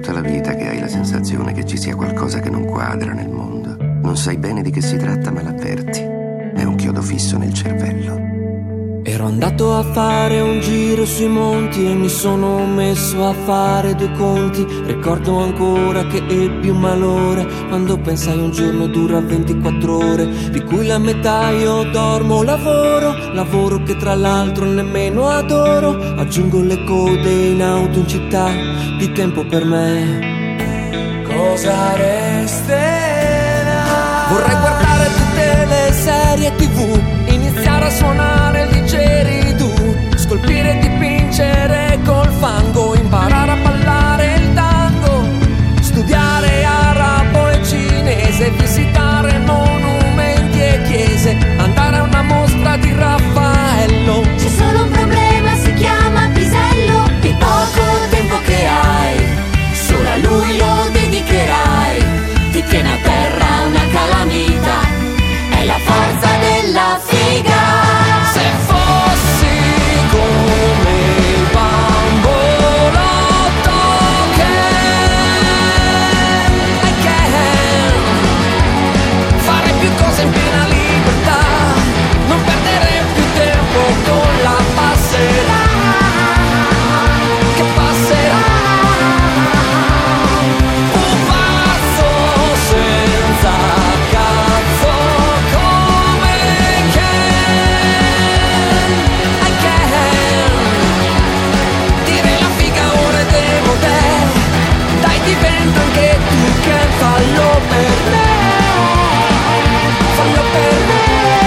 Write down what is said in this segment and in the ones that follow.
tutta la vita che hai la sensazione che ci sia qualcosa che non quadra nel mondo. Non sai bene di che si tratta, ma l'avverti. È un chiodo fisso nel cervello. Ero andato a fare un giro sui monti e mi sono messo a fare due conti. Ricordo ancora che ebbi un malore quando pensai un giorno dura 24 ore, di cui la metà io dormo, lavoro che tra l'altro nemmeno adoro. Aggiungo le code in auto in città, di tempo per me cosa resterà? Vorrei guardare tutte le serie TV, iniziare a suonare il didgeridoo, scolpire e dipingere col fango, imparare a ballare il tango, studiare arabo e cinese, visitare monumenti e chiese, andare a una mostra di Raffaello. C'è solo un problema, si chiama pisello. Il poco tempo che hai, solo a lui lo dedicherai. Ti tiene a terra una calamita, è la forza della figa. Se fossi come il bambolotto I can fare più cose in piena libertà, non perdere più tempo con la passerà che passerà. Un pazzo senza cazzo come I can dire la figa ora è demodè. Dai, diventa anche tu che fallo per me, fallo per me.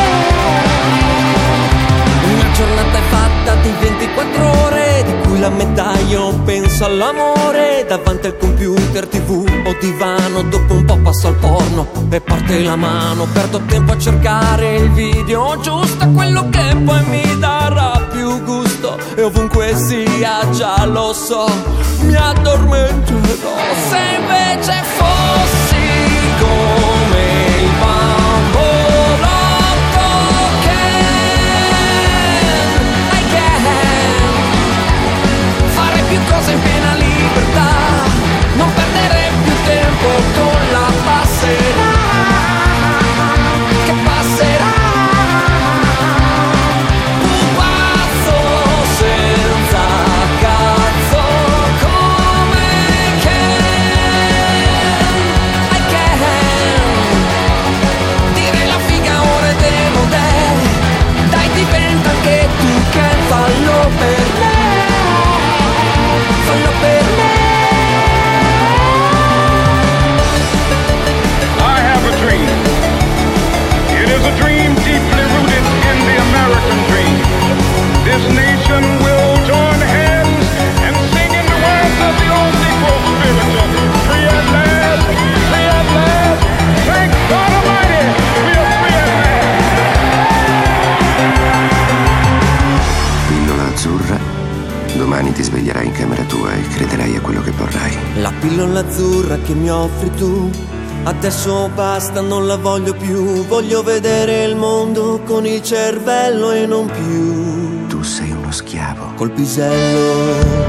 Una giornata è fatta di 24 ore, di cui la metà io penso all'amore. Davanti al computer, TV o divano, dopo un po' passo al porno e parte la mano. Perdo tempo a cercare il video giusto, quello che poi mi darà più gusto. E ovunque sia, già lo so, mi addormenterò. Se invece fossi come il bambolotto I can fare più cose in piena libertà, non perdere più tempo con la passerà che passerà. Un pazzo senza cazzo come I can dire la figa ora è demodè. Dai, diventa anche tu che fallo per me, fallo per me. I have a dream. It is a dream deeply rooted in the American dream. This nation will join hands and sing in the words of the old Negro spiritual. Free at last, free at last. Thank God Almighty, we are free at last. Pillola azzurra. Domani ti sveglierai in camera tua e crederai a quello che vorrai. La pillola azzurra che mi offri tu, adesso basta, non la voglio più. Voglio vedere il mondo con il cervello e non più Tu sei uno schiavo. col pisello.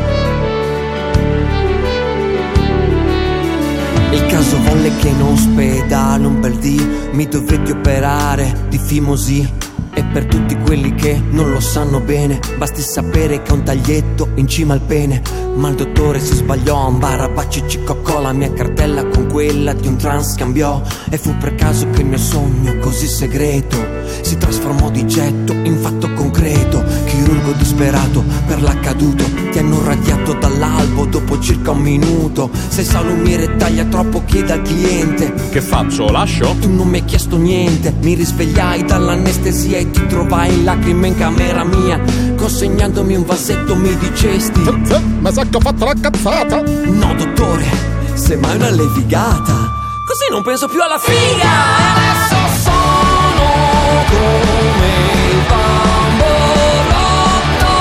Il caso volle che in ospedale un bel dì mi dovetti operare di fimosi. E per tutti quelli che non lo sanno bene, basti sapere che ho un taglietto in cima al pene. Ma il dottore si sbagliò, un barabacci ci coccò, la mia cartella con quella di un trans cambiò. E fu per caso che il mio sogno così segreto si trasformò di getto in fatto concreto. Chirurgo disperato per l'accaduto, ti hanno radiato dall'albo dopo circa un minuto. Se il salumiere taglia troppo chiede al cliente: che faccio, lascio? Tu non mi hai chiesto niente, mi risvegliai dall'anestesia e ti trovai in lacrime in camera mia. Consegnandomi un vasetto mi dicesti: ma sa che ho fatto la cazzata? no dottore, semmai una levigata. Così non penso più alla figa. Adesso sono come il bambolotto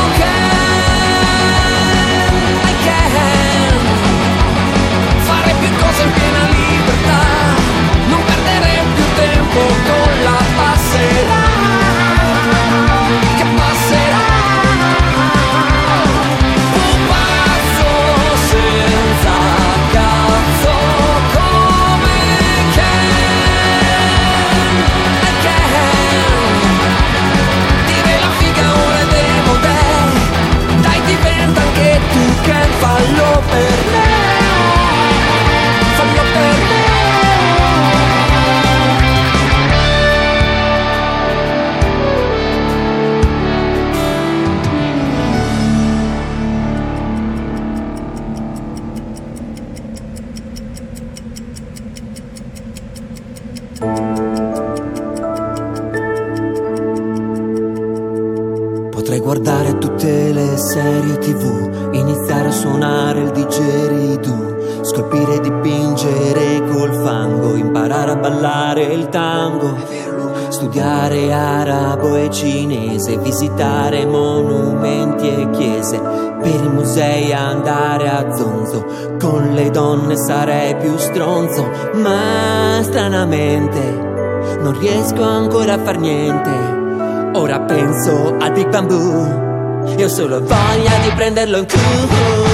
I can fare più cose in piena libertà, non perdere più tempo con la passerà che passerà. Un pazzo senza iniziare a suonare il didgeridoo, scolpire e dipingere col fango, imparare a ballare il tango, studiare arabo e cinese, visitare monumenti e chiese, per i musei andare a zonzo, con le donne sarei più stronzo, ma stranamente non riesco ancora a far niente. Ora penso al Big Bamboo, io ho solo voglia di prenderlo in culo.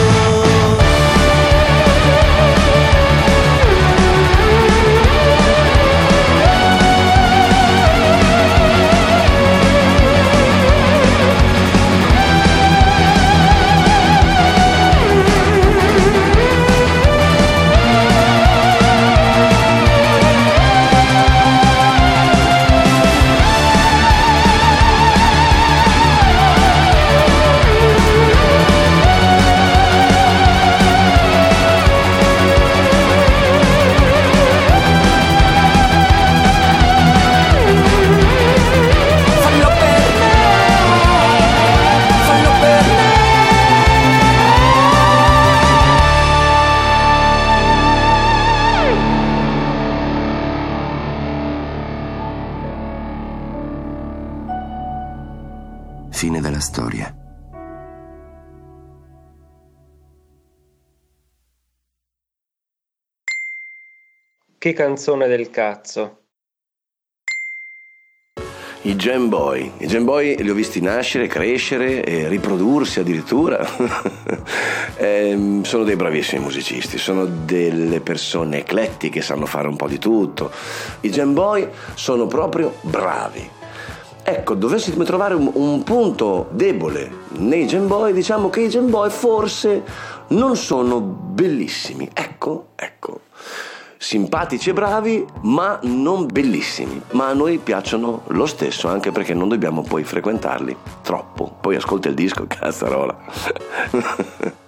Fine della storia. Che canzone del cazzo. I Jam Boy li ho visti nascere, crescere e riprodursi addirittura. Sono dei bravissimi musicisti, sono delle persone eclettiche, sanno fare un po' di tutto. I Jam Boy sono proprio bravi. Ecco, dovessimo trovare un punto debole nei Jam Boy, diciamo che i Jam Boy forse non sono bellissimi. Ecco, simpatici e bravi, ma non bellissimi. Ma a noi piacciono lo stesso, anche perché non dobbiamo poi frequentarli troppo. Poi ascolta il disco, cazzarola.